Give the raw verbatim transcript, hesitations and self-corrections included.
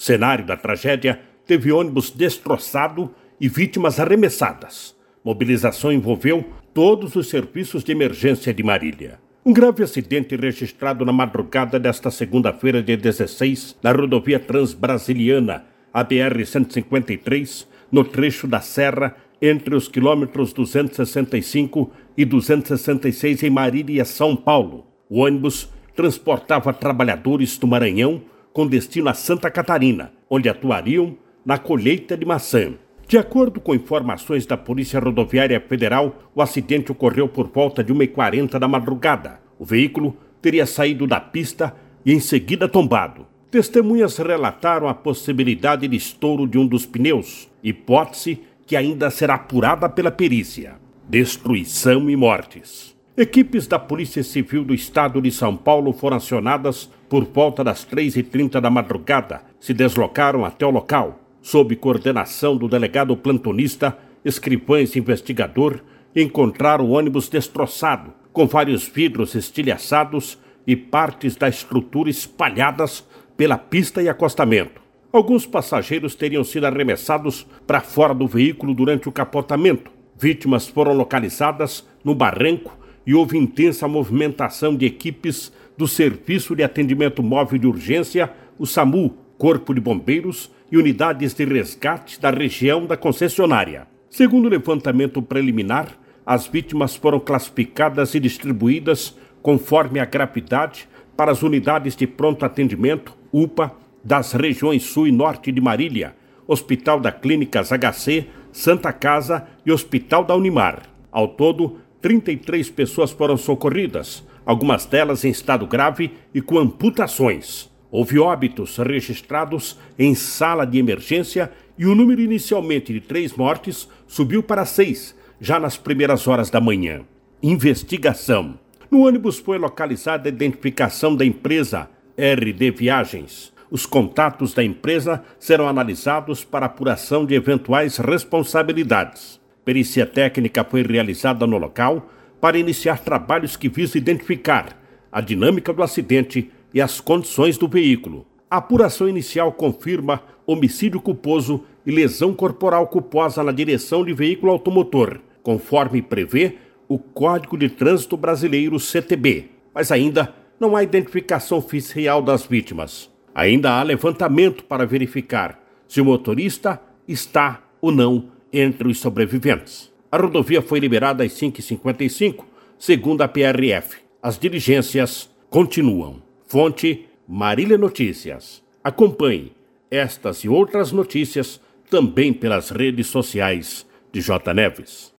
Cenário da tragédia teve ônibus destroçado e vítimas arremessadas. Mobilização envolveu todos os serviços de emergência de Marília. Um grave acidente registrado na madrugada desta segunda-feira, dia dezesseis, na rodovia Transbrasiliana, a B R cento e cinquenta e três, no trecho da Serra, entre os quilômetros duzentos e sessenta e cinco e duzentos e sessenta e seis, em Marília, São Paulo. O ônibus transportava trabalhadores do Maranhão com destino a Santa Catarina, onde atuariam na colheita de maçã. De acordo com informações da Polícia Rodoviária Federal, o acidente ocorreu por volta de uma e quarenta da madrugada. O veículo teria saído da pista e em seguida tombado. Testemunhas relataram a possibilidade de estouro de um dos pneus, hipótese que ainda será apurada pela perícia. Destruição e mortes. Equipes da Polícia Civil do Estado de São Paulo foram acionadas por volta das três e trinta da madrugada. Se deslocaram até o local, sob coordenação do delegado plantonista, escrivães e investigador, encontraram o ônibus destroçado, com vários vidros estilhaçados e partes da estrutura espalhadas pela pista e acostamento. Alguns passageiros teriam sido arremessados para fora do veículo durante o capotamento. Vítimas foram localizadas no barranco e houve intensa movimentação de equipes do Serviço de Atendimento Móvel de Urgência, o SAMU, Corpo de Bombeiros e unidades de resgate da região da concessionária. Segundo o levantamento preliminar, as vítimas foram classificadas e distribuídas conforme a gravidade para as unidades de pronto atendimento, U P A, das regiões Sul e Norte de Marília, Hospital da Clínicas H C, Santa Casa e Hospital da Unimar. Ao todo, trinta e três pessoas foram socorridas, algumas delas em estado grave e com amputações. Houve óbitos registrados em sala de emergência e o número inicialmente de três mortes subiu para seis, já nas primeiras horas da manhã. Investigação. No ônibus foi localizada a identificação da empresa R D Viagens. Os contatos da empresa serão analisados para apuração de eventuais responsabilidades. Perícia técnica foi realizada no local para iniciar trabalhos que visam identificar a dinâmica do acidente e as condições do veículo. A apuração inicial confirma homicídio culposo e lesão corporal culposa na direção de veículo automotor, conforme prevê o Código de Trânsito Brasileiro, C T B. Mas ainda não há identificação oficial das vítimas. Ainda há levantamento para verificar se o motorista está ou não entre os sobreviventes. A rodovia foi liberada às cinco e cinquenta e cinco, segundo a P R F. As diligências continuam. Fonte: Marília Notícias. Acompanhe estas e outras notícias também pelas redes sociais de J. Neves.